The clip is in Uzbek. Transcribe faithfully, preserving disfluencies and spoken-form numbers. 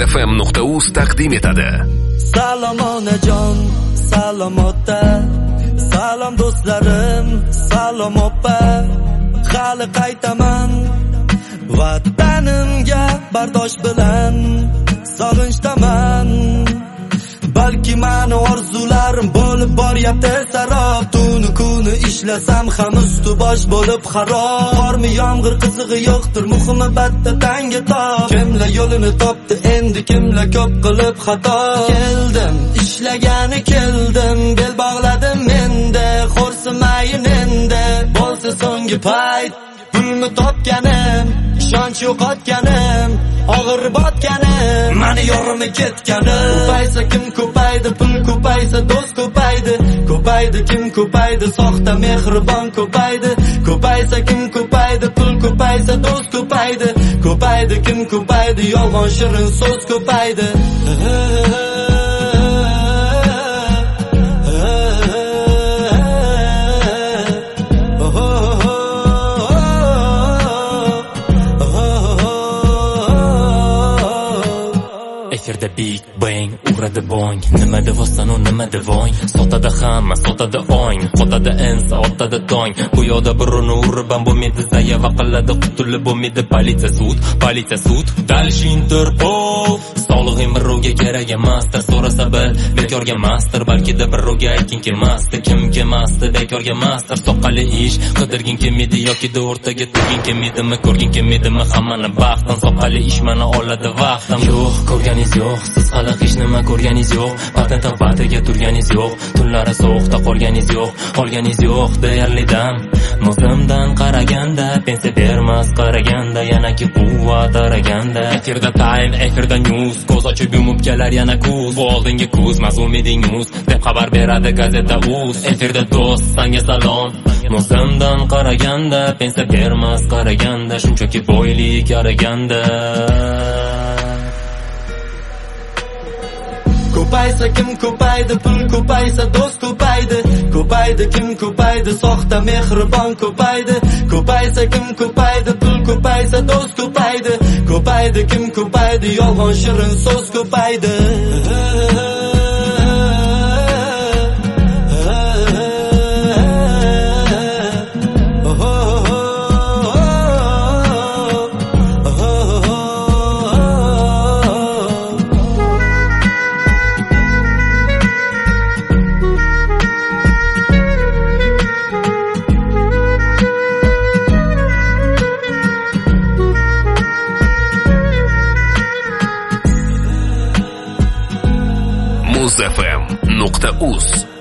muzfm nuqta uz taqdim etadi. Salom onajon, salom ota, salom do'stlarim, salom opa. Hali qaytaman vatanimga bardosh bilan, sog'inchdaman. Balki mani orzularim bo'lib boryapti sarob. Tuni kuni ishlasam ham usti bosh bo'lib xarob. Qormi yomg'ir qizig'i yo'qdir, muhimi batta tanga top. Kimlar yo'lini topdi, endi kimlar ko'p qilib xato. Keldim, ishlagani keldim, bel bog'ladim menda. Xo'rsimayin endi, bo'lsa so'nggi payt. Pulni topganim, ishonch yo'qotganim, og'ir botganim, mani yorimi ketganim. Ko'paysa kim ko'paydi, pul ko'paysa do'st ko'paydi. Ko'paydi kim ko'paydi, soxta mehribon ko'paydi. Ko'paysa kim ko'paydi, pul ko'paysa do'st ko'paydi. Ko'paydi kim ko'paydi, yolg'on shirin so'z ko'paydi. Efirda Big Bang uradi bong. Nimada vostanu, nimada voy. Sotada hamma, sotada ong. Xotada ensa, otada tong. Bu yoqda birini urban bo'lmaydi zaya va qiladi qutulib bo'lmaydi politsiya sud. Politsiya sud, dalish Interpol. Sog'lig'im birovga kerak emasdir, so'rasa bil, bekorga emasdir. Balkida birovga aytgin kelmasdi, kim kelmasdi, bekorga emasdir. Soqqali ish, qidirgin kelmaydi yoki o'rtaga turgin kelmaydimi, ko'rgin kelmaydimi hammani baxtdan. Soqqali ish mana oladi vaqtim. Yo'q, ko'rganingiz yo'q, siz hali hech nima ko'rganingiz yo'q. Patent batiga turganingiz yo'q, tunlari sovuqda qolganingiz yo'q, qolganingiz yo'q deyarli dam. Muzimdan qaraganda, pensiya bermas qaraganda, yanaki quvvat araganda. Efirda time, efirda news, ko'z ochib yumib kelar yana kuz. Bu oldingi kuz, mazmumiding news, deb xabar beradi gazeta uz. Efirda do'st, sanga salom. Muzimdan qaraganda, pensiya bermas qaraganda, shunchaki boylik araganda. Ko'paysa kim ko'paydi, pul ko'paysa do'st ko'paydi. Ko'paydi kim ko'paydi, soxta mehribon ko'paydi. Ko'paysa kim ko'paydi, pul ko'paysa do'st ko'paydi. Ko'paydi kim ko'paydi, yolg'on shirin so'z ko'paydi. muzfm nuqta uz